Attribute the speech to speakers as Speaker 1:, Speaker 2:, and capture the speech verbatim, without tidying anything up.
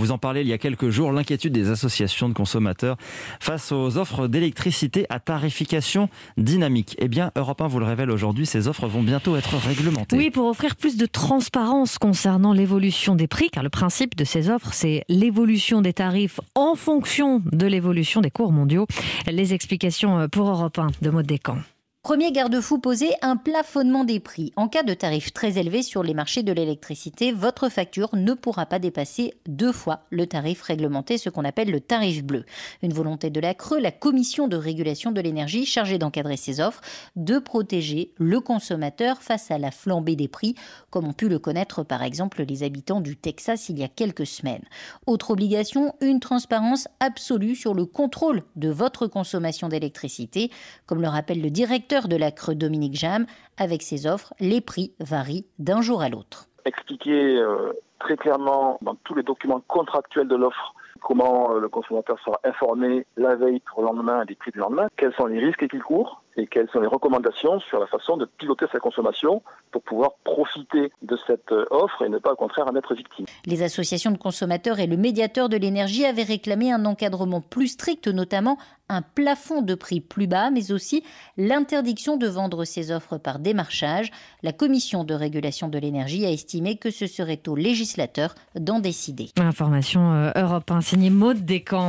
Speaker 1: Vous en parlez il y a quelques jours, l'inquiétude des associations de consommateurs face aux offres d'électricité à tarification dynamique. Eh bien, Europe un vous le révèle aujourd'hui, ces offres vont bientôt être réglementées.
Speaker 2: Oui, pour offrir plus de transparence concernant l'évolution des prix, car le principe de ces offres, c'est l'évolution des tarifs en fonction de l'évolution des cours mondiaux. Les explications pour Europe un de Maud Descamps.
Speaker 3: Premier garde-fou posé, un plafonnement des prix. En cas de tarifs très élevés sur les marchés de l'électricité, votre facture ne pourra pas dépasser deux fois le tarif réglementé, ce qu'on appelle le tarif bleu. Une volonté de la C R E, la Commission de régulation de l'énergie, chargée d'encadrer ces offres, de protéger le consommateur face à la flambée des prix, comme ont pu le connaître par exemple les habitants du Texas il y a quelques semaines. Autre obligation, une transparence absolue sur le contrôle de votre consommation d'électricité, comme le rappelle le directeur de la C R E, Dominique Jam. Avec ces offres, les prix varient d'un jour à l'autre.
Speaker 4: Expliquer euh, très clairement dans tous les documents contractuels de l'offre comment euh, le consommateur sera informé la veille pour le lendemain des prix du lendemain, quels sont les risques qu'il court et quelles sont les recommandations sur la façon de piloter sa consommation pour pouvoir profiter de cette offre et ne pas au contraire en être victime.
Speaker 3: Les associations de consommateurs et le médiateur de l'énergie avaient réclamé un encadrement plus strict, notamment un plafond de prix plus bas, mais aussi l'interdiction de vendre ces offres par démarchage. La Commission de régulation de l'énergie a estimé que ce serait au législateur d'en décider.
Speaker 2: Information Europe un, signée Maud Descamps.